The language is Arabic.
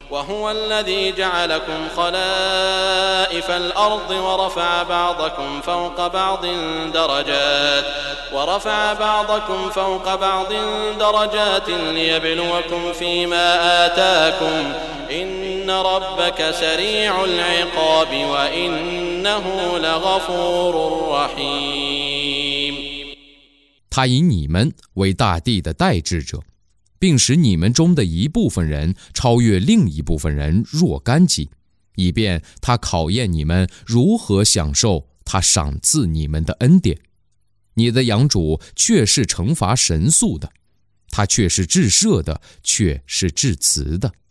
وهو الذي جعلكم خلائف الأرض ورفع بعضكم فوق بعض درجات ليبلوكم فيما آتاكم إن ربك سريع العقاب وإنه لغفور رحيم。 他以你们为大地的代志者，并使你们中的一部分人超越另一部分人若干级，以便他考验你们如何享受他赏赐你们的恩典。你的养主却是惩罚神速的，他却是至赦的，却是至慈的。